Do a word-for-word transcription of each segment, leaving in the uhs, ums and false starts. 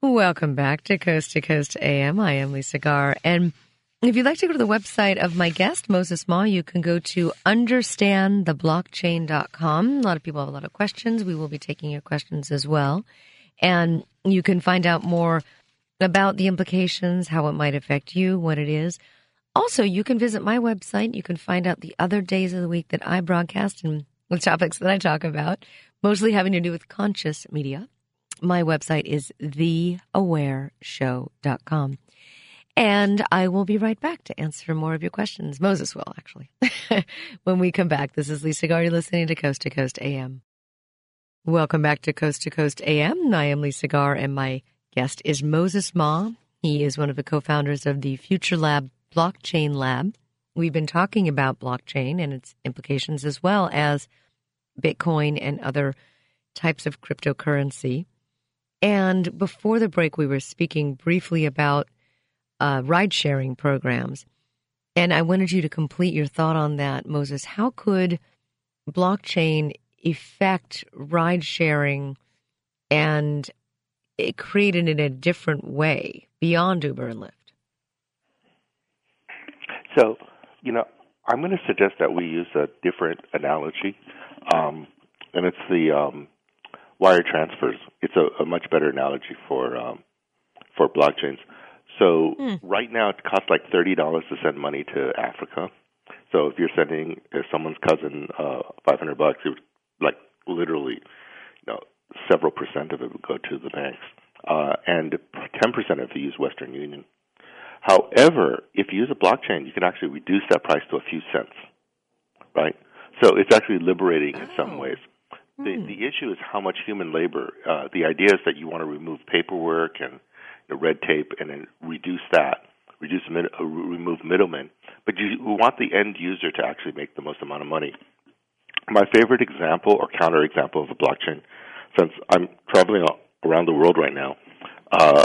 Welcome back to Coast to Coast A M. I am Lisa Garr. And if you'd like to go to the website of my guest, Moses Ma, you can go to understand the blockchain dot com. A lot of people have a lot of questions. We will be taking your questions as well. And you can find out more about the implications, how it might affect you, what it is. Also, you can visit my website. You can find out the other days of the week that I broadcast and the topics that I talk about, mostly having to do with conscious media. My website is the aware show dot com. And I will be right back to answer more of your questions. Moses will, actually. When we come back, this is Lisa Garr. You're listening to Coast to Coast A M. Welcome back to Coast to Coast A M. I am Lisa Garr, and my guest is Moses Ma. He is one of the co-founders of the Future Lab Blockchain Lab. We've been talking about blockchain and its implications as well as Bitcoin and other types of cryptocurrency. And before the break, we were speaking briefly about uh, ride-sharing programs. And I wanted you to complete your thought on that, Moses. How could blockchain affect ride-sharing and it create it in a different way beyond Uber and Lyft? So, you know, I'm going to suggest that we use a different analogy, um, and it's the um, wire transfers. It's a, a much better analogy for um, for blockchains. So mm. right now it costs like thirty dollars to send money to Africa. So if you're sending if someone's cousin uh, five hundred bucks, it would like literally, you know, several percent of it would go to the banks, uh, and ten percent if you use Western Union. However, if you use a blockchain, you can actually reduce that price to a few cents, right? So it's actually liberating in some ways. The, mm. the issue is how much human labor. Uh, the idea is that you want to remove paperwork and you know, red tape and then reduce that, reduce mid, uh, remove middlemen. But you want the end user to actually make the most amount of money. My favorite example or counterexample of a blockchain, since I'm traveling around the world right now, uh,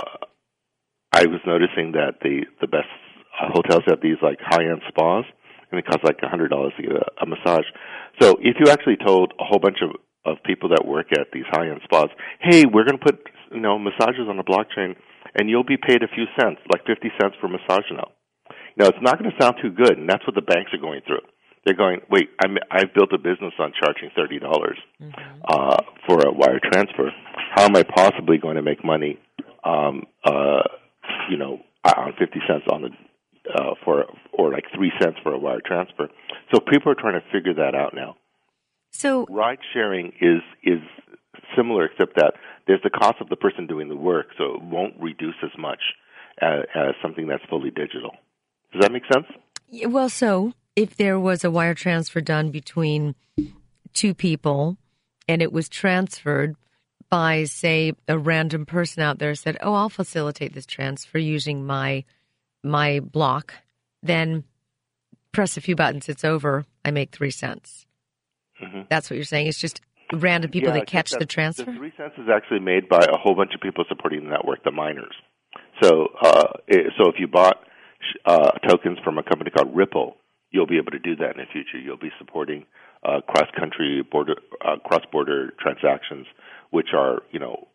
I was noticing that the, the best uh, hotels have these like high-end spas, and it costs like one hundred dollars to get a, a massage. So if you actually told a whole bunch of, of people that work at these high-end spas, hey, we're going to put you know massages on the blockchain, and you'll be paid a few cents, like fifty cents for a massage now. Now, it's not going to sound too good, and that's what the banks are going through. They're going, wait, I'm, I've built a business on charging thirty dollars mm-hmm. uh, for a wire transfer. How am I possibly going to make money um, uh, you know, on fifty cents on the uh, for or like three cents for a wire transfer. So people are trying to figure that out now. So ride sharing is is similar, except that there's the cost of the person doing the work, so it won't reduce as much as, as something that's fully digital. Does that make sense? Well, so if there was a wire transfer done between two people and it was transferred by, say, a random person out there said, oh, I'll facilitate this transfer using my my block, then press a few buttons, it's over, I make three cents. Mm-hmm. That's what you're saying? It's just random people yeah, that catch that the transfer? The three cents is actually made by a whole bunch of people supporting the network, the miners. So, uh, it, so if you bought uh, tokens from a company called Ripple, you'll be able to do that in the future. You'll be supporting uh, cross-country, border, uh, cross-border transactions, which are, you know,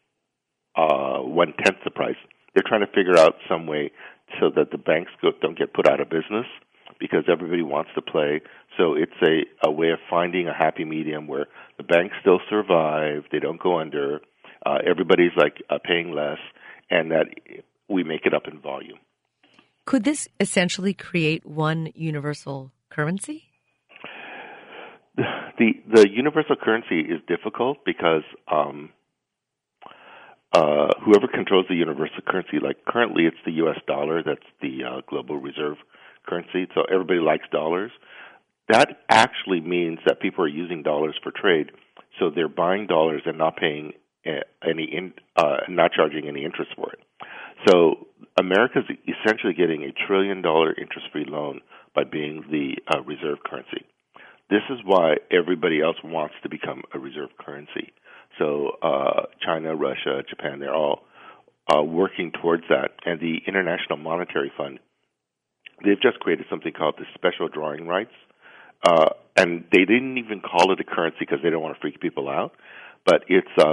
uh, one-tenth the price. They're trying to figure out some way so that the banks go, don't get put out of business because everybody wants to play. So it's a, a way of finding a happy medium where the banks still survive, they don't go under, uh, everybody's like uh, paying less, and that we make it up in volume. Could this essentially create one universal currency? The the universal currency is difficult because um, uh, whoever controls the universal currency, like currently it's the U S dollar, that's the uh, global reserve currency, so everybody likes dollars. That actually means that people are using dollars for trade, so they're buying dollars and not paying any, in, uh, not charging any interest for it. So America's essentially getting a trillion dollar interest-free loan by being the uh, reserve currency. This is why everybody else wants to become a reserve currency. So uh, China, Russia, Japan, they're all uh, working towards that. And the International Monetary Fund, they've just created something called the special drawing rights. Uh, and they didn't even call it a currency because they don't want to freak people out. But it's uh,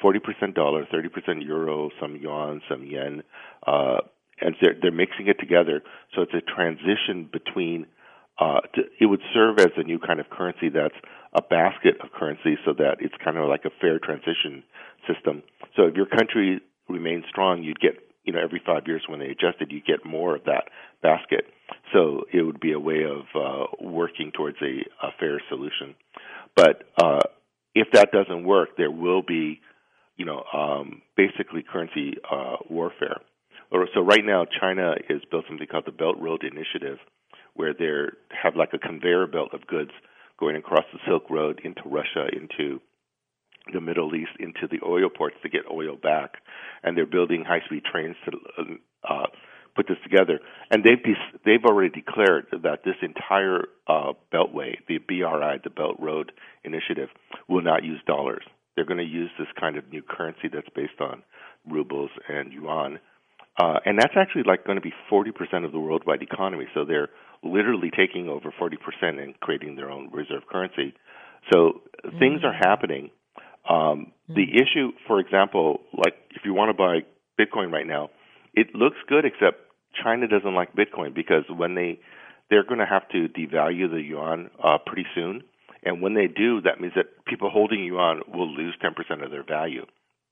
forty percent dollar, thirty percent euro, some yuan, some yen, uh, and they're, they're mixing it together. So it's a transition between, uh, to, it would serve as a new kind of currency that's a basket of currency so that it's kind of like a fair transition system. So if your country remains strong, you'd get, you know, every five years when they adjusted, you get more of that basket. So it would be a way of uh, working towards a, a fair solution. But uh, if that doesn't work, there will be, you know, um, basically currency uh, warfare. So right now, China has built something called the Belt Road Initiative, where they have like a conveyor belt of goods going across the Silk Road into Russia, into the Middle East, into the oil ports to get oil back. And they're building high-speed trains to uh, put this together. And they've de- they've already declared that this entire uh, beltway, the B R I, the Belt Road Initiative, will not use dollars. They're going to use this kind of new currency that's based on rubles and yuan. Uh, and that's actually like going to be forty percent of the worldwide economy. So they're literally taking over forty percent and creating their own reserve currency. So mm-hmm. things are happening. Um, mm-hmm. The issue, for example, like if you want to buy Bitcoin right now, it looks good, except China doesn't like Bitcoin because when they, they're going to have to devalue the yuan uh, pretty soon. And when they do, that means that people holding yuan will lose ten percent of their value.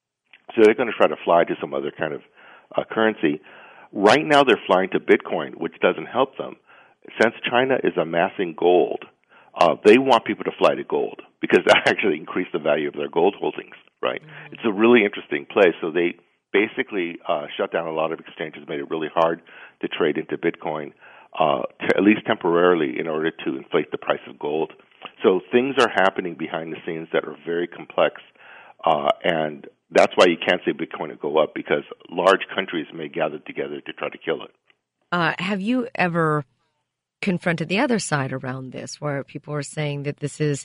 So they're going to try to fly to some other kind of uh, currency. Right now they're flying to Bitcoin, which doesn't help them. Since China is amassing gold, uh, they want people to fly to gold because that actually increased the value of their gold holdings, right? Mm-hmm. It's a really interesting play. So they basically uh, shut down a lot of exchanges, made it really hard to trade into Bitcoin, uh, to, at least temporarily, in order to inflate the price of gold. So things are happening behind the scenes that are very complex, uh, and that's why you can't say Bitcoin will go up, because large countries may gather together to try to kill it. Uh, have you ever confronted the other side around this, where people are saying that this is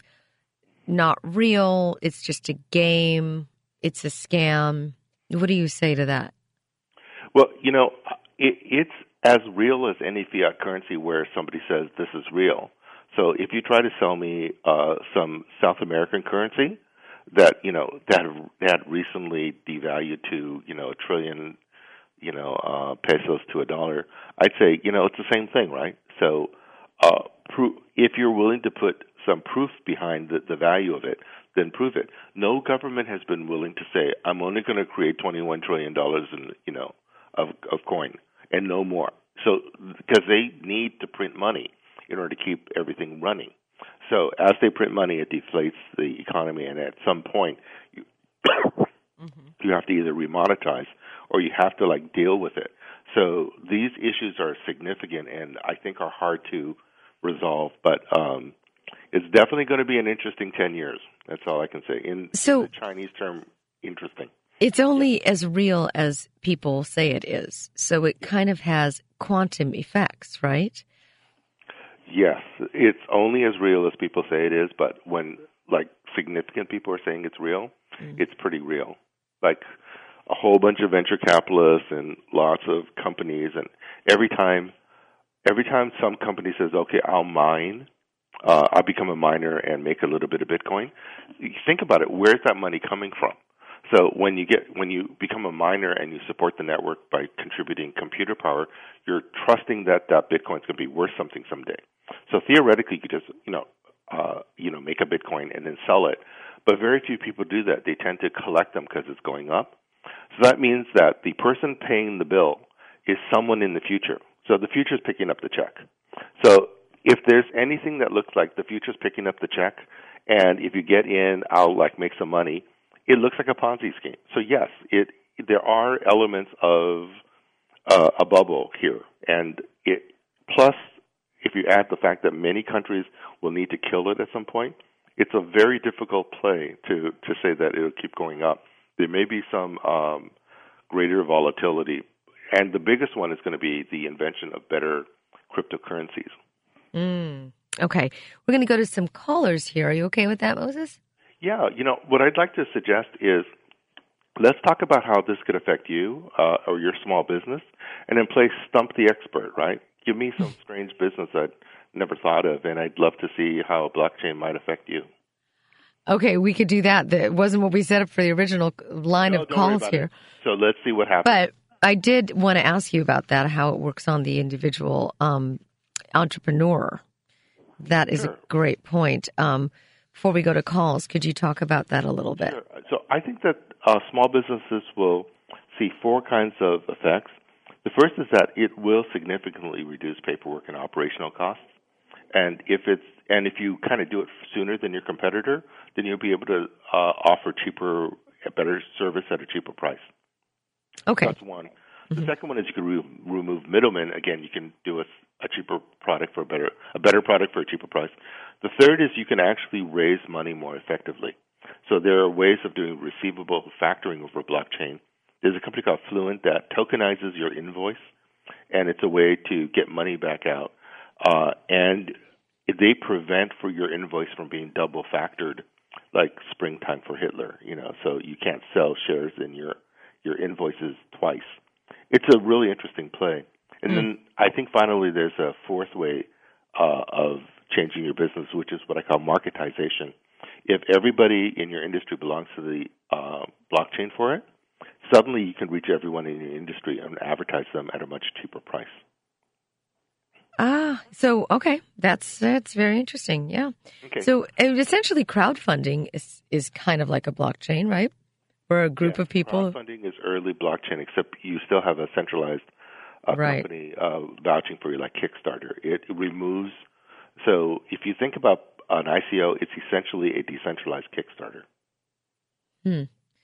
not real, it's just a game, it's a scam? What do you say to that? Well, you know, it, it's as real as any fiat currency where somebody says this is real. So if you try to sell me uh, some South American currency that, you know, that had recently devalued to, you know, a trillion, you know, uh, pesos to a dollar, I'd say, you know, it's the same thing, right? So uh, pro- if you're willing to put some proof behind the, the value of it, then prove it. No government has been willing to say, I'm only going to create twenty-one trillion dollars in, you know, of, of coin and no more. So because they need to print money in order to keep everything running. So as they print money, it deflates the economy, and at some point, you, mm-hmm. you have to either remonetize or you have to, like, deal with it. So these issues are significant and I think are hard to resolve, but um, it's definitely going to be an interesting ten years. That's all I can say. In, so, in the Chinese term, interesting. It's only yeah. as real as people say it is. So it kind of has quantum effects, right? Yes, it's only as real as people say it is, but when, like, significant people are saying it's real, mm. it's pretty real. Like, a whole bunch of venture capitalists and lots of companies, and every time every time some company says, okay, I'll mine, uh, I'll become a miner and make a little bit of Bitcoin, you think about it, where's that money coming from? So when you get when you become a miner and you support the network by contributing computer power, you're trusting that that Bitcoin's going to be worth something someday. So theoretically, you could just you know uh, you know make a Bitcoin and then sell it, but very few people do that. They tend to collect them because it's going up. So that means that the person paying the bill is someone in the future. So the future is picking up the check. So if there's anything that looks like the future's picking up the check, and if you get in, I'll like make some money, it looks like a Ponzi scheme. So yes, it there are elements of uh, a bubble here, and it plus if you add the fact that many countries will need to kill it at some point, it's a very difficult play to to say that it'll keep going up. There may be some um, greater volatility, and the biggest one is going to be the invention of better cryptocurrencies. Mm, okay, we're going to go to some callers here. Are you okay with that, Moses? Yeah, you know, what I'd like to suggest is let's talk about how this could affect you uh, or your small business, and then play Stump the Expert, right? Give me some strange business I'd never thought of, and I'd love to see how blockchain might affect you. Okay, we could do that. That wasn't what we set up for the original line No, of don't worry calls about here. it. So let's see what happens. But I did want to ask you about that, how it works on the individual um, entrepreneur. That is Sure. a great point. Um, before we go to calls, could you talk about that a little bit? Sure. So I think that uh, small businesses will see four kinds of effects. The first is that it will significantly reduce paperwork and operational costs. And if it's and if you kind of do it sooner than your competitor, then you'll be able to uh, offer cheaper, a better service at a cheaper price. Okay. So that's one. The mm-hmm. second one is you can re- remove middlemen. Again, you can do a, a cheaper product for a better a better product for a cheaper price. The third is you can actually raise money more effectively. So there are ways of doing receivable factoring over blockchain. There's a company called Fluent that tokenizes your invoice, and it's a way to get money back out. Uh, and they prevent for your invoice from being double factored, like springtime for Hitler. You know, so you can't sell shares in your your invoices twice. It's a really interesting play. And mm. then I think finally there's a fourth way uh, of changing your business, which is what I call marketization. If everybody in your industry belongs to the uh, blockchain for it, suddenly you can reach everyone in your industry and advertise them at a much cheaper price. Ah, so, okay, that's that's very interesting, yeah. Okay. So essentially crowdfunding is, is kind of like a blockchain, right? Where a group yes, of people... Crowdfunding is early blockchain, except you still have a centralized uh, right. company uh, vouching for you, like Kickstarter. It removes... So if you think about an I C O, it's essentially a decentralized Kickstarter. Hmm.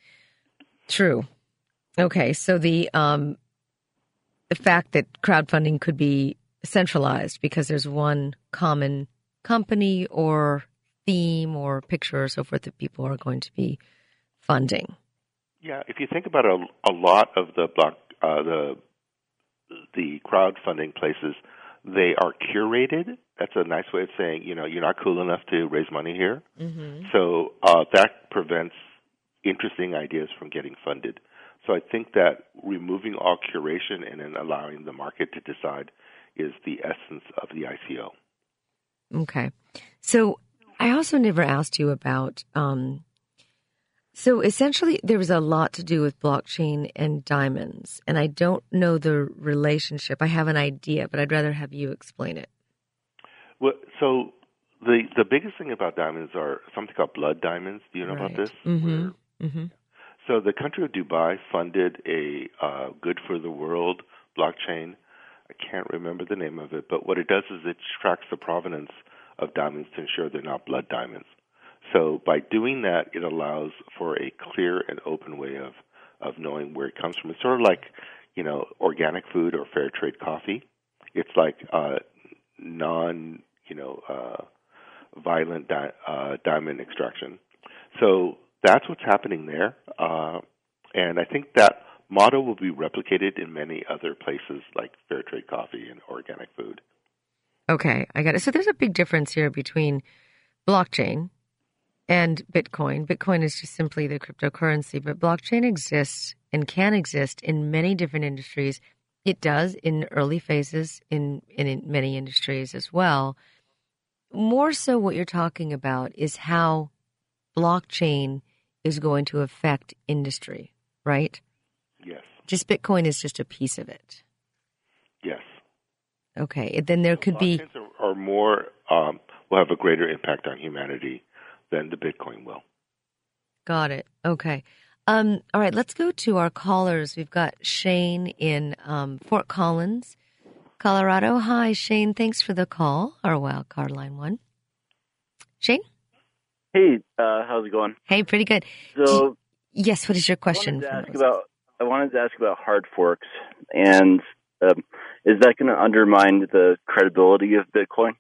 True. Okay, so the um, the fact that crowdfunding could be centralized because there's one common company or theme or picture or so forth that people are going to be funding. Yeah, if you think about a, a lot of the block, uh, the the crowdfunding places, they are curated. That's a nice way of saying, you know, you're not cool enough to raise money here. Mm-hmm. So uh, that prevents interesting ideas from getting funded. So I think that removing all curation and then allowing the market to decide is the essence of the I C O. Okay. So I also never asked you about, um, so essentially there was a lot to do with blockchain and diamonds, and I don't know the relationship. I have an idea, but I'd rather have you explain it. Well, so the the biggest thing about diamonds are something called blood diamonds. Do you know right. about this? Mm-hmm. Where, mm-hmm. So the country of Dubai funded a uh, Good for the World blockchain. I can't remember the name of it, but what it does is it tracks the provenance of diamonds to ensure they're not blood diamonds. So by doing that, it allows for a clear and open way of, of knowing where it comes from. It's sort of like, you know, organic food or fair trade coffee. It's like uh, non, you know, uh, violent di- uh, diamond extraction. So that's what's happening there. Uh, and I think that model will be replicated in many other places like fair trade coffee and organic food. Okay, I got it. So there's a big difference here between blockchain and Bitcoin. Bitcoin is just simply the cryptocurrency, but blockchain exists and can exist in many different industries. It does in early phases in, in many industries as well. More so what you're talking about is how blockchain is going to affect industry, right? Yes. Just Bitcoin is just a piece of it. Yes. Okay. Then there could be... Blockchains are, are more, um, will have a greater impact on humanity than the Bitcoin will. Got it. Okay. Um, all right, let's go to our callers. We've got Shane in um, Fort Collins, Colorado. Hi, Shane. Thanks for the call. Our wild card line one. Shane? Hey, uh, how's it going? Hey, pretty good. So, yes, what is your question? I wanted to ask about, I wanted to ask about hard forks, and um, is that going to undermine the credibility of Bitcoin?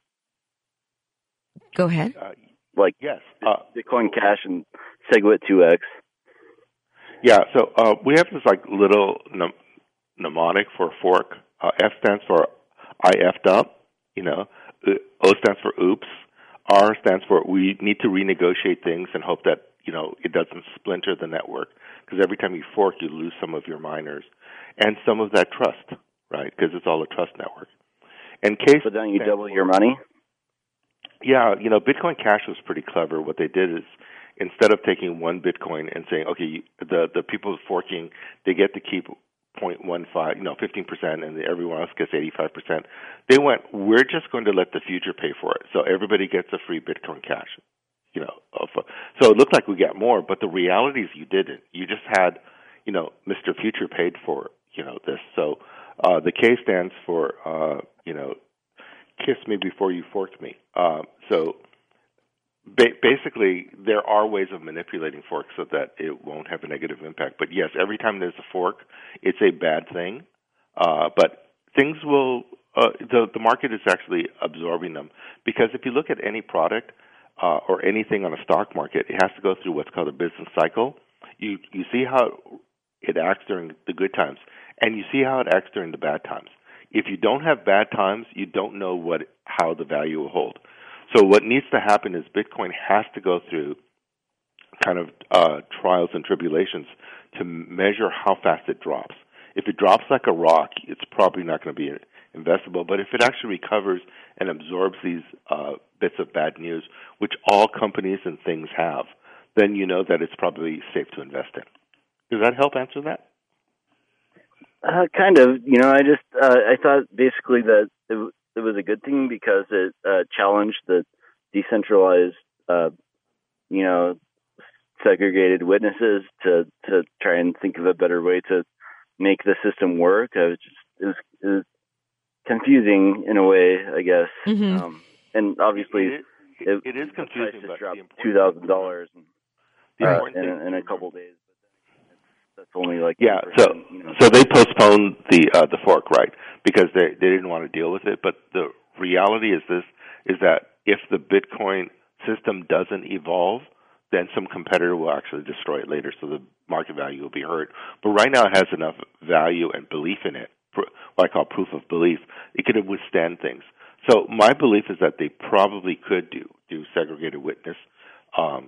Go ahead. Uh, like yes, uh, Bitcoin Cash and SegWit two X. Yeah, so uh, we have this like little mnem- mnemonic for fork. Uh, F stands for I effed up, you know. O stands for oops. R stands for we need to renegotiate things and hope that, you know, it doesn't splinter the network. Because every time you fork, you lose some of your miners and some of that trust, right? Because it's all a trust network. And case. So then you double your money? Yeah, you know, Bitcoin Cash was pretty clever. What they did is instead of taking one Bitcoin and saying, okay, you, the the people forking, they get to keep zero point one five, you know, fifteen percent, and everyone else gets eighty-five percent. They went, we're just going to let the future pay for it, so everybody gets a free Bitcoin Cash. You know, so it looked like we got more, but the reality is you didn't. You just had, you know, Mister Future paid for, you know, this. So uh, the K stands for, uh, you know, kiss me before you fork me. Uh, so ba- basically, there are ways of manipulating forks so that it won't have a negative impact. But yes, every time there's a fork, it's a bad thing. Uh, but things will, uh, the, the market is actually absorbing them. Because if you look at any product, Uh, or anything on a stock market, it has to go through what's called a business cycle. You you see how it acts during the good times, and you see how it acts during the bad times. If you don't have bad times, you don't know what how the value will hold. So what needs to happen is Bitcoin has to go through kind of uh, trials and tribulations to measure how fast it drops. If it drops like a rock, it's probably not going to be investable. But if it actually recovers and absorbs these uh, bits of bad news, which all companies and things have, then you know that it's probably safe to invest in. Does that help answer that? Uh, kind of. You know, I just uh, I thought basically that it, it was a good thing because it uh, challenged the decentralized, uh, you know, segregated witnesses to to try and think of a better way to make the system work. I was just it was, it was confusing in a way, I guess. Mm-hmm. Um, and obviously, it, it, it, it is confusing. But dropped two thousand dollars uh, in, in a couple of days. But that's only like yeah. So you know. so they postponed the uh, the fork, right? Because they they didn't want to deal with it. But the reality is this: is that if the Bitcoin system doesn't evolve, then some competitor will actually destroy it later, so the market value will be hurt. But right now, it has enough value and belief in it, what I call proof of belief. It could withstand things. So my belief is that they probably could do do segregated witness. Um,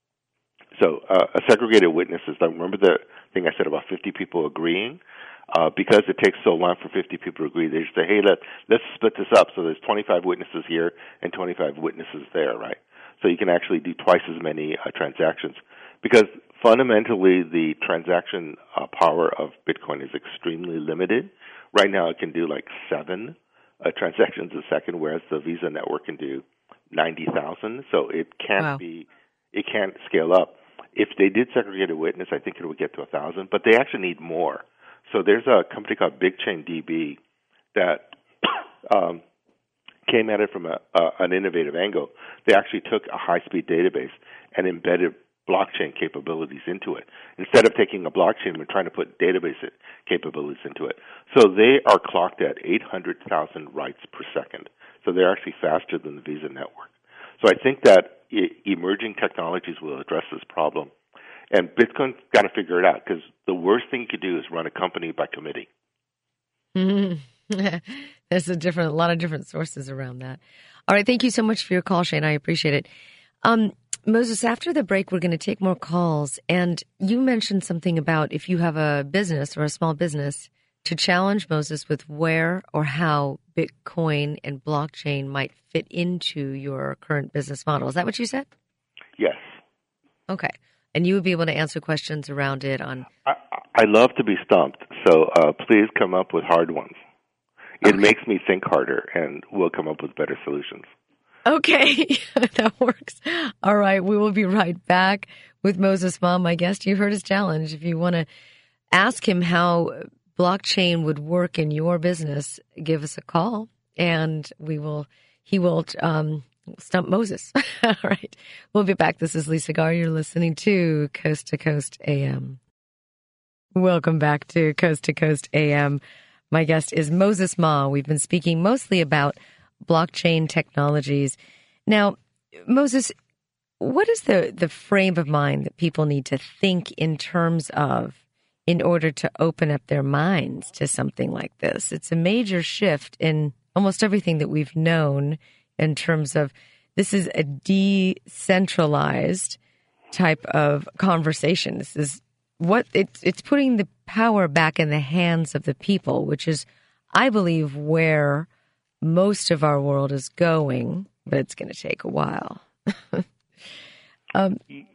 so uh, a segregated witness is like, remember the thing I said about fifty people agreeing? Uh, because it takes so long for fifty people to agree, they just say, hey, let, let's split this up. So there's twenty-five witnesses here and twenty-five witnesses there, right? So you can actually do twice as many uh, transactions. Because fundamentally, the transaction uh, power of Bitcoin is extremely limited. Right now, it can do like seven uh, transactions a second, whereas the Visa network can do ninety thousand. So it can't Wow. be, it can't scale up. If they did segregated witness, I think it would get to a thousand, but they actually need more. So there's a company called BigChain D B that um, came at it from a, uh, an innovative angle. They actually took a high-speed database and embedded blockchain capabilities into it, instead of taking a blockchain and trying to put database capabilities into it. So they are clocked at eight hundred thousand writes per second. So they're actually faster than the Visa network. So I think that e- emerging technologies will address this problem. And Bitcoin's got to figure it out, because the worst thing you could do is run a company by committee. Mm-hmm. There's a different, a lot of different sources around that. All right. Thank you so much for your call, Shane. I appreciate it. Um, Moses, after the break, we're going to take more calls. And you mentioned something about if you have a business or a small business, to challenge Moses with where or how Bitcoin and blockchain might fit into your current business model. Is that what you said? Yes. Okay. And you would be able to answer questions around it on... I, I love to be stumped, so uh, please come up with hard ones. It okay. makes me think harder, and we'll come up with better solutions. Okay, that works. All right, we will be right back with Moses Ma, my guest. You heard his challenge. If you want to ask him how blockchain would work in your business, give us a call, and we will. He will um, stump Moses. All right, we'll be back. This is Lisa Garr. You're listening to Coast to Coast A M. Welcome back to Coast to Coast A M. My guest is Moses Ma. We've been speaking mostly about blockchain technologies. Now, Moses, what is the, the frame of mind that people need to think in terms of in order to open up their minds to something like this? It's a major shift in almost everything that we've known in terms of this is a decentralized type of conversation. This is what it's, it's putting the power back in the hands of the people, which is, I believe, where most of our world is going, but it's going to take a while. um,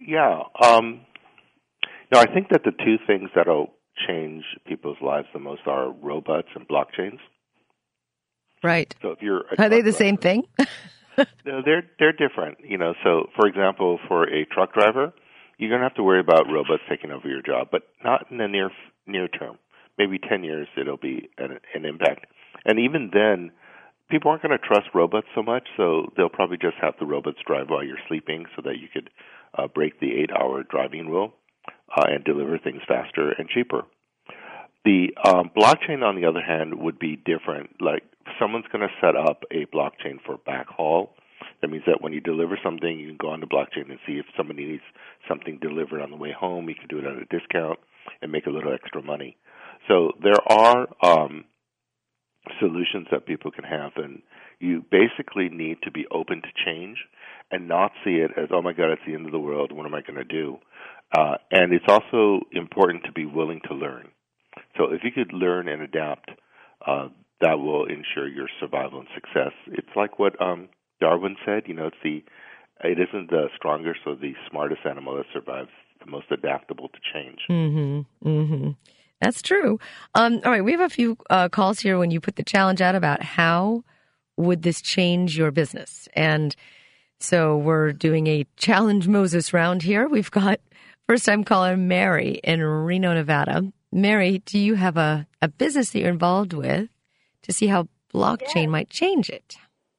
Yeah. Um, no, I think that the two things that'll change people's lives the most are robots and blockchains. Right. So if you're a Are they truck the same driver, thing? no, they're they're different. You know, so for example, for a truck driver, you're going to have to worry about robots taking over your job, but not in the near near term. Maybe ten years it'll be an, an impact. And even then, people aren't going to trust robots so much, so they'll probably just have the robots drive while you're sleeping so that you could uh, break the eight-hour driving rule uh, and deliver things faster and cheaper. The um, blockchain, on the other hand, would be different. Like someone's going to set up a blockchain for backhaul. That means that when you deliver something, you can go on the blockchain and see if somebody needs something delivered on the way home. You can do it at a discount and make a little extra money. So there are um, solutions that people can have, and you basically need to be open to change and not see it as, oh my God, it's the end of the world, what am I going to do? Uh, and it's also important to be willing to learn. So if you could learn and adapt, uh, that will ensure your survival and success. It's like what um, Darwin said, you know, it's the, it isn't the strongest or the smartest animal that survives, the most adaptable to change. Mm-hmm. Mm-hmm. That's true. Um, all right, we have a few uh, calls here when you put the challenge out about how would this change your business. And so we're doing a Challenge Moses round here. We've got first-time caller Mary in Reno, Nevada. Mary, do you have a, a business that you're involved with to see how blockchain Yes. might change it?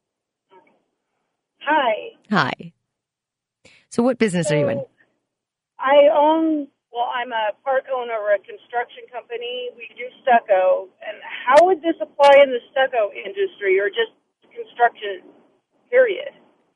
Hi. Hi. So what business So are you in? I own, well, I'm a part owner of a construction company. We do stucco. And how would this apply in the stucco industry or just construction, period?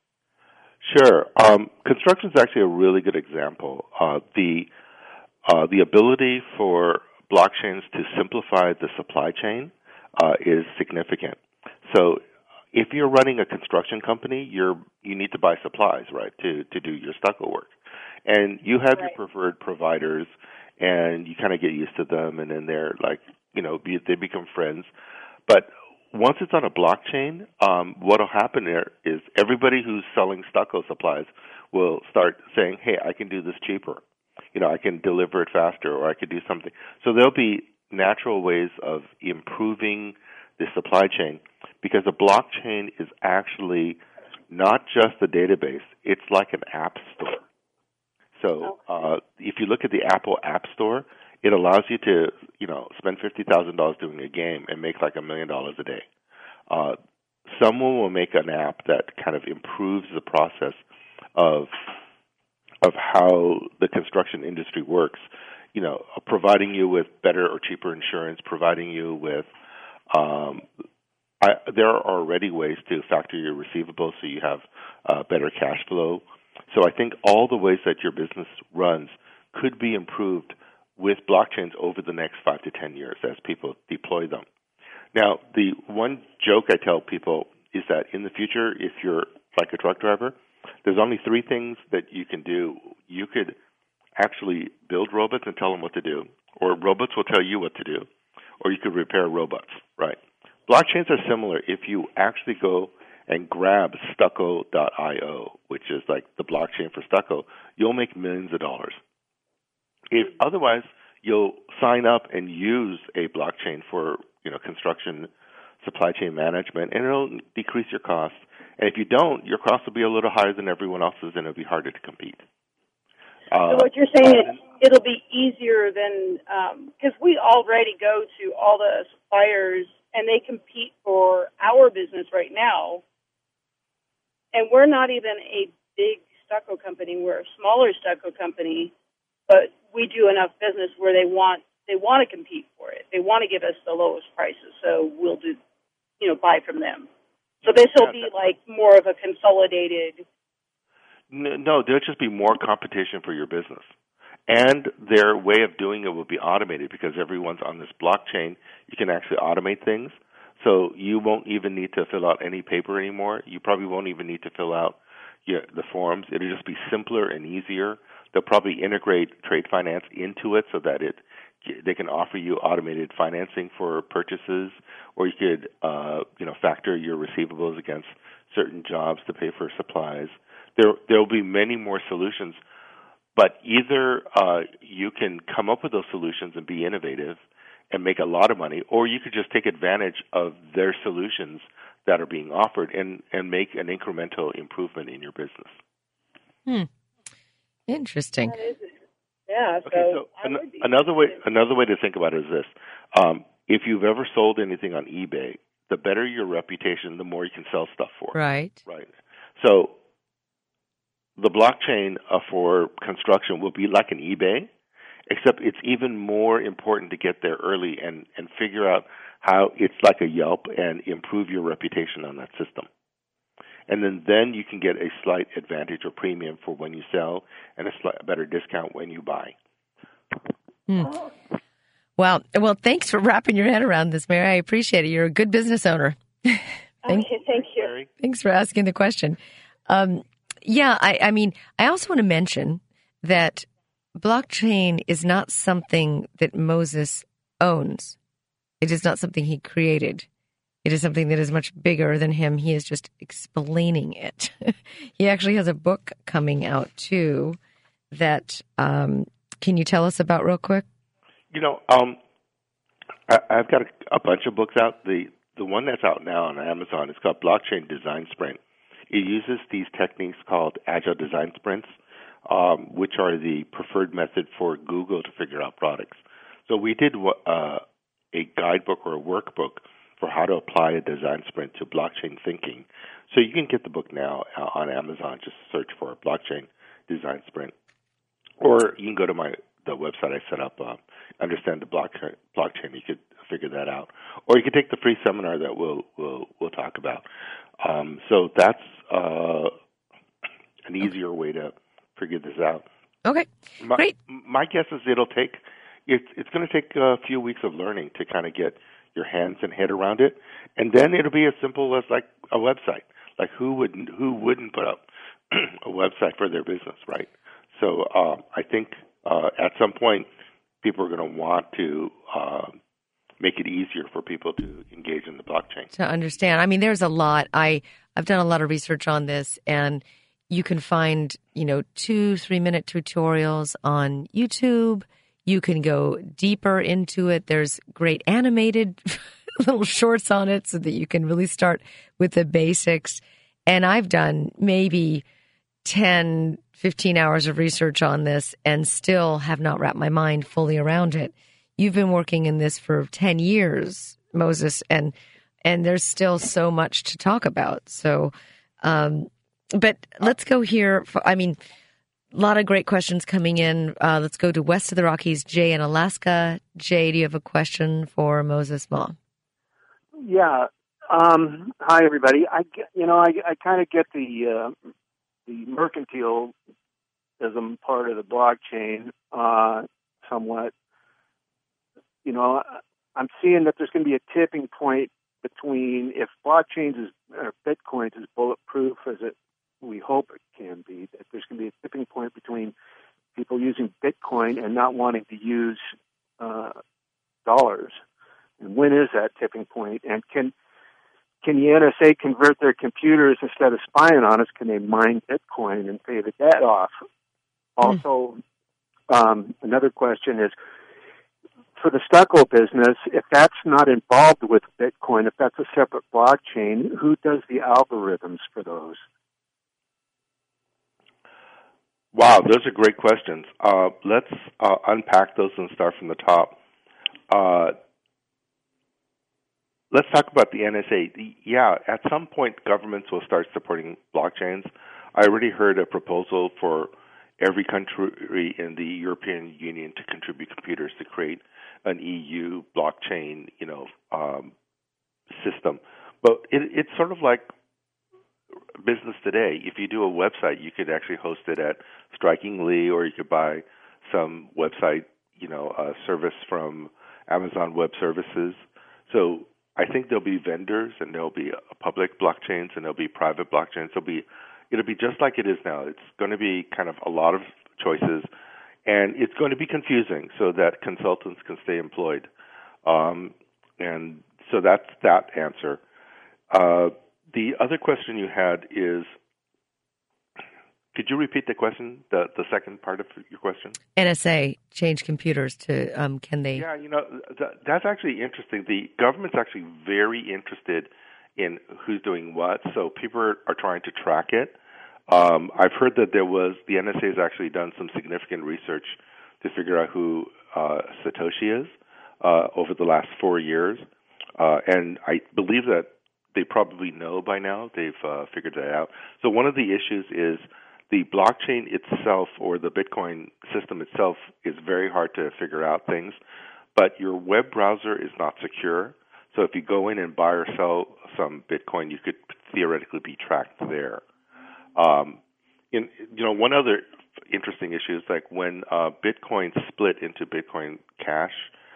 Sure. Um, construction is actually a really good example. Uh, the uh, the ability for blockchains to simplify the supply chain uh, is significant. So, if you're running a construction company, you're you need to buy supplies, right, to to do your stucco work, and you have Right. your preferred providers, and you kind of get used to them, and then they're like, you know, be, they become friends, but once it's on a blockchain, um, what will happen there is everybody who's selling stucco supplies will start saying, hey, I can do this cheaper. You know, I can deliver it faster, or I could do something. So there'll be natural ways of improving the supply chain because a blockchain is actually not just a database. It's like an app store. So uh, if you look at the Apple App Store, it allows you to, you know, spend fifty thousand dollars doing a game and make like a million dollars a day. Uh, someone will make an app that kind of improves the process of of how the construction industry works. You know, providing you with better or cheaper insurance, providing you with um, I, there are already ways to factor your receivables so you have uh, better cash flow. So I think all the ways that your business runs could be improved with blockchains over the next five to ten years as people deploy them. Now, the one joke I tell people is that in the future, if you're like a truck driver, there's only three things that you can do. You could actually build robots and tell them what to do, or robots will tell you what to do, or you could repair robots, right? Blockchains are similar. If you actually go and grab stucco dot io, which is like the blockchain for stucco, you'll make millions of dollars. If otherwise, you'll sign up and use a blockchain for, you know, construction supply chain management, and it'll decrease your costs. And if you don't, your costs will be a little higher than everyone else's, and it'll be harder to compete. Uh, So what you're saying is it'll be easier than, because um, we already go to all the suppliers and they compete for our business right now. And we're not even a big stucco company. We're a smaller stucco company, but we do enough business where they want they want to compete for it. They want to give us the lowest prices, so we'll do, you know, buy from them. So this will be like more of a consolidated. No, there'll just be more competition for your business. And their way of doing it will be automated because everyone's on this blockchain. You can actually automate things. So you won't even need to fill out any paper anymore. You probably won't even need to fill out your, the forms. It'll just be simpler and easier. They'll probably integrate trade finance into it so that it they can offer you automated financing for purchases, or you could uh, you know factor your receivables against certain jobs to pay for supplies. There there will be many more solutions. But either uh, you can come up with those solutions and be innovative and make a lot of money, or you could just take advantage of their solutions that are being offered and, and make an incremental improvement in your business. Hmm. Interesting. That is, yeah. So, okay, so an, another way another way to think about it is this: um, if you've ever sold anything on eBay, the better your reputation, the more you can sell stuff for. Right. Right. So the blockchain uh, for construction will be like an eBay, except it's even more important to get there early and, and figure out how it's like a Yelp and improve your reputation on that system. And then, then you can get a slight advantage or premium for when you sell and a slight better discount when you buy. Hmm. Wow. Well, thanks for wrapping your head around this, Mary. I appreciate it. You're a good business owner. Thank, okay, thank you. Mary. Thanks for asking the question. Um, yeah, I, I mean, I also want to mention that blockchain is not something that Moses owns. It is not something he created. It is something that is much bigger than him. He is just explaining it. He actually has a book coming out, too, that um, can you tell us about real quick? You know, um, I, I've got a, a bunch of books out. The the one that's out now on Amazon is called Blockchain Design Sprint. It uses these techniques called Agile Design Sprints, um, which are the preferred method for Google to figure out products. So we did uh, a guidebook or a workbook for how to apply a design sprint to blockchain thinking. So you can get the book now on Amazon. Just search for Blockchain Design Sprint. Or you can go to my the website I set up, uh, Understand the blockchain, blockchain. You could figure that out. Or you could take the free seminar that we'll we'll, we'll talk about. Um, so that's uh, an easier way to figure this out. Okay, my, great. My guess is it'll take, it's, it's going to take a few weeks of learning to kind of get your hands and head around it, and then it'll be as simple as like a website. Like who wouldn't who wouldn't put up a website for their business, right? So uh, I think uh, at some point people are going to want to uh, make it easier for people to engage in the blockchain. To understand, I mean, there's a lot. I I've done a lot of research on this, and you can find you know two three minute tutorials on YouTube. You can go deeper into it. There's great animated little shorts on it so that you can really start with the basics. And I've done maybe ten, fifteen hours of research on this and still have not wrapped my mind fully around it. You've been working in this for ten years, Moses, and and there's still so much to talk about. So, um, but let's go here. For, I mean, a lot of great questions coming in. Uh, let's go to west of the Rockies. Jay in Alaska. Jay, do you have a question for Moses Ma? Yeah. Um, hi, everybody. I get, you know, I, I kind of get the uh, the mercantilism part of the blockchain uh, somewhat. You know, I'm seeing that there's going to be a tipping point between if blockchains is or Bitcoin is bulletproof as it we hope it can be, that there's going to be a tipping point between people using Bitcoin and not wanting to use uh, dollars. And when is that tipping point? And can can the N S A convert their computers instead of spying on us? Can they mine Bitcoin and pay the debt off? Also, um, another question is, for the stucco business, if that's not involved with Bitcoin, if that's a separate blockchain, who does the algorithms for those? Wow, those are great questions. Uh, let's uh, unpack those and start from the top. Uh, let's talk about the N S A. Yeah, at some point, governments will start supporting blockchains. I already heard a proposal for every country in the European Union to contribute computers to create an E U blockchain, you know, um, system. But it, it's sort of like business today. If you do a website, you could actually host it at Strikingly, or you could buy some website, you know, uh, service from Amazon Web Services. So I think there'll be vendors, and there'll be public blockchains, and there'll be private blockchains. There'll be, it'll be just like it is now. It's going to be kind of a lot of choices, and it's going to be confusing so that consultants can stay employed. Um, and so that's that answer. Uh, The other question you had is, Could you repeat the question, the, the second part of your question? N S A change computers to, um, can they? Yeah, you know, th- that's actually interesting. The government's actually very interested in who's doing what, so people are, are trying to track it. Um, I've heard that there was, the N S A has actually done some significant research to figure out who uh, Satoshi is uh, over the last four years. Uh, and I believe that they probably know by now. They've uh, figured that out. So one of the issues is the blockchain itself, or the Bitcoin system itself, is very hard to figure out things. But your web browser is not secure. So if you go in and buy or sell some Bitcoin, you could theoretically be tracked there. Um, in, you know, one other interesting issue is like when uh, Bitcoin split into Bitcoin Cash,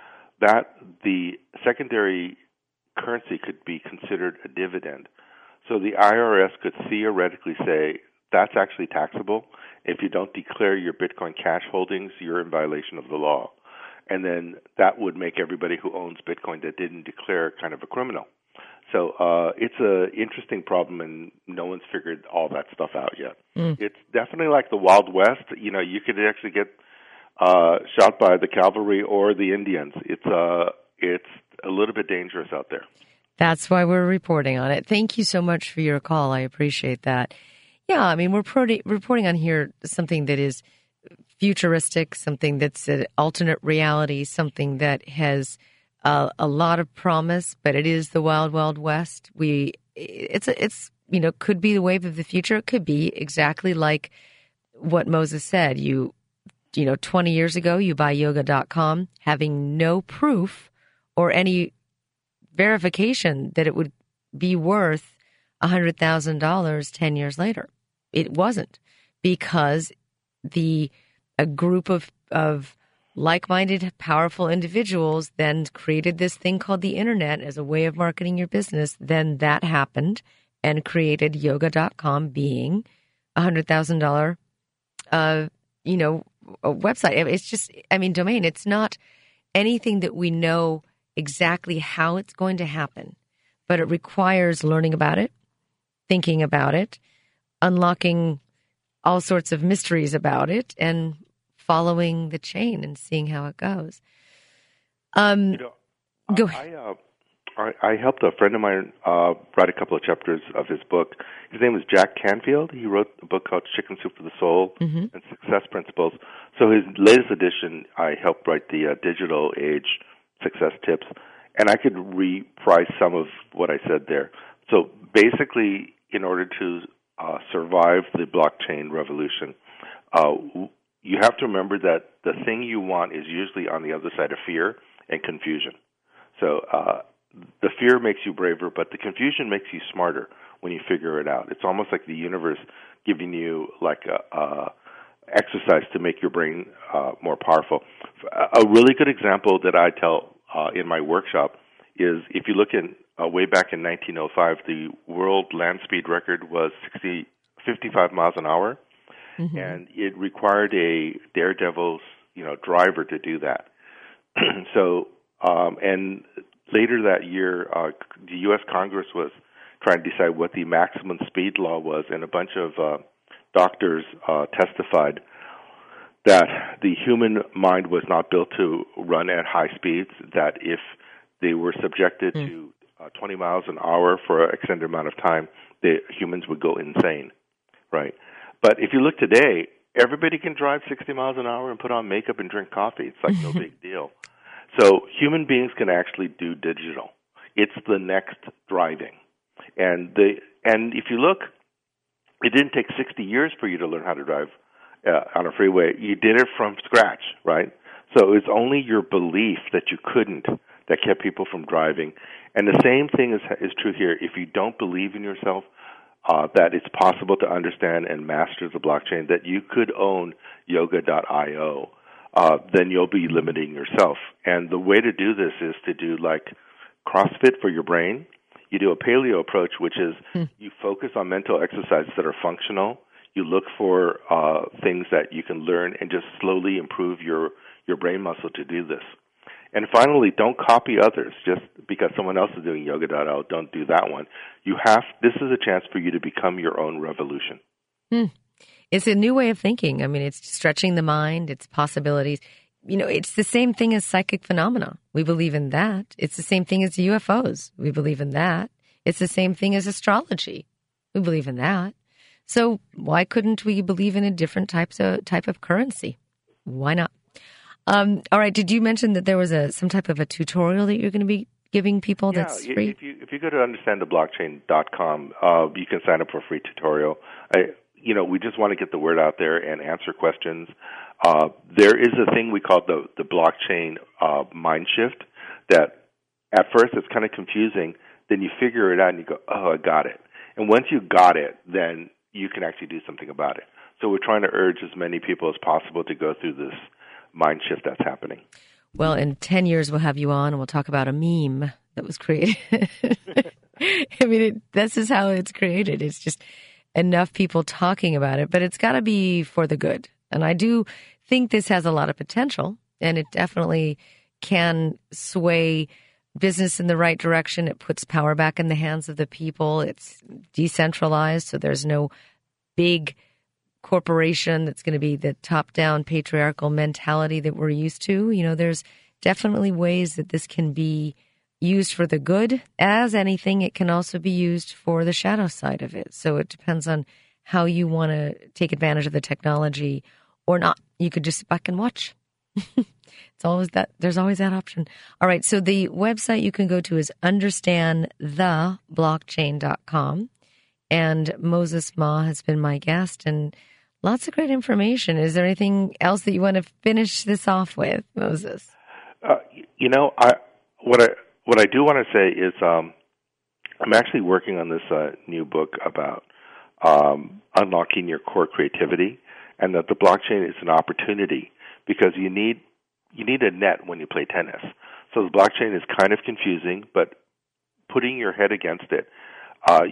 that the secondary currency could be considered a dividend. So the I R S could theoretically say that's actually taxable. If you don't declare your Bitcoin Cash holdings, you're in violation of the law. And then that would make everybody who owns Bitcoin that didn't declare kind of a criminal. So uh, it's an interesting problem, and no one's figured all that stuff out yet. Mm. It's definitely like the Wild West. You know, you could actually get uh, shot by the cavalry or the Indians. It's uh, it's a little bit dangerous out there. That's why we're reporting on it. Thank you so much for your call. I appreciate that. Yeah, I mean, we're pro- reporting on here something that is futuristic, something that's an alternate reality, something that has uh, a lot of promise, but it is the wild, wild west. We, it's, a, it's, you know, could be the wave of the future. It could be exactly like what Moses said. You, you know, twenty years ago, you buy yoga dot com having no proof or any verification that it would be worth one hundred thousand dollars ten years later. It wasn't, because the a group of, of like-minded, powerful individuals then created this thing called the internet as a way of marketing your business. Then that happened and created yoga dot com being a one hundred thousand dollars, uh, you know, a website. It's just, I mean, domain. It's not anything that we know exactly how it's going to happen, but it requires learning about it, thinking about it, unlocking all sorts of mysteries about it, and following the chain and seeing how it goes. Um, you know, go I, ahead. I, uh, I, I helped a friend of mine uh, write a couple of chapters of his book. His name was Jack Canfield. He wrote a book called Chicken Soup for the Soul mm-hmm. and Success Principles. So his latest edition, I helped write the uh, digital age success tips, and I could reprise some of what I said there. So basically, in order to uh, survive the blockchain revolution, uh, you have to remember that the thing you want is usually on the other side of fear and confusion. So uh, the fear makes you braver, but the confusion makes you smarter when you figure it out. It's almost like the universe giving you like a, a exercise to make your brain uh, more powerful. A really good example that I tell uh, in my workshop is if you look in uh, way back in nineteen oh five, the world land speed record was sixty, fifty-five miles an hour, mm-hmm. and it required a daredevil, you know, driver to do that. so, um, and later that year, uh, the U S Congress was trying to decide what the maximum speed law was, and a bunch of uh, doctors uh, testified that the human mind was not built to run at high speeds, that if they were subjected mm. to uh, twenty miles an hour for an extended amount of time, the humans would go insane, right? But if you look today, everybody can drive sixty miles an hour and put on makeup and drink coffee. It's like no big deal. So human beings can actually do digital. It's the next driving. And the and if you look, it didn't take sixty years for you to learn how to drive uh, on a freeway. You did it from scratch, right? So it's only your belief that you couldn't that kept people from driving. And the same thing is is true here. If you don't believe in yourself, uh, that it's possible to understand and master the blockchain, that you could own yoga dot io, uh, then you'll be limiting yourself. And the way to do this is to do like CrossFit for your brain. You do a paleo approach, which is hmm. you focus on mental exercises that are functional. You look for uh, things that you can learn and just slowly improve your, your brain muscle to do this. And finally, don't copy others just because someone else is doing yoga dot io. Don't do that one. You have, this is a chance for you to become your own revolution. Hmm. It's a new way of thinking. I mean, it's stretching the mind, it's possibilities. You know, it's the same thing as psychic phenomena. We believe in that. It's the same thing as U F Os. We believe in that. It's the same thing as astrology. We believe in that. So why couldn't we believe in a different types of type of currency? Why not? Um, all right. Did you mention that there was a some type of a tutorial that you're going to be giving people yeah, that's free? If you if you go to understand the blockchain dot com, uh, you can sign up for a free tutorial. I, you know, we just want to get the word out there and answer questions. Uh, there is a thing we call the the blockchain uh, mind shift that at first it's kind of confusing. Then you figure it out and you go, oh, I got it. And once you got it, then you can actually do something about it. So we're trying to urge as many people as possible to go through this mind shift that's happening. Well, in ten years, we'll have you on and we'll talk about a meme that was created. I mean, it, this is how it's created. It's just enough people talking about it, but it's got to be for the good. And I do think this has a lot of potential, and it definitely can sway business in the right direction. It puts power back in the hands of the people. It's decentralized, so there's no big corporation that's going to be the top-down patriarchal mentality that we're used to. You know, there's definitely ways that this can be used for the good. As anything, it can also be used for the shadow side of it. So it depends on how you want to take advantage of the technology or not. You could just sit back and watch. It's always that. There's always that option. All right. So the website you can go to is understand the blockchain dot com. And Moses Ma has been my guest, and lots of great information. Is there anything else that you want to finish this off with, Moses? Uh, you know, I what I what I do want to say is um, I'm actually working on this uh, new book about um, unlocking your core creativity, and that the blockchain is an opportunity because you need you need a net when you play tennis. So the blockchain is kind of confusing, but putting your head against it uh,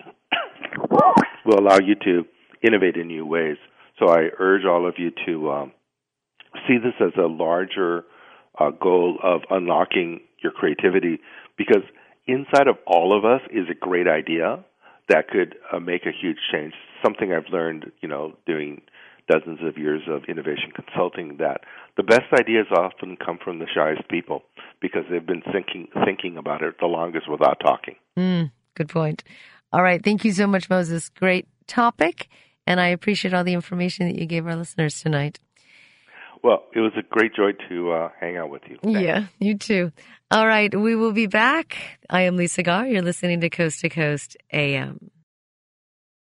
will allow you to innovate in new ways. So I urge all of you to um, see this as a larger uh, goal of unlocking your creativity, because inside of all of us is a great idea that could uh, make a huge change. Something I've learned, you know, doing dozens of years of innovation consulting, that the best ideas often come from the shyest people because they've been thinking thinking about it the longest without talking. Mm, good point. All right. Thank you so much, Moses. Great topic. And I appreciate all the information that you gave our listeners tonight. Well, it was a great joy to uh, hang out with you. Thanks. Yeah, you too. All right. We will be back. I am Lisa Garr. You're listening to Coast to Coast A M.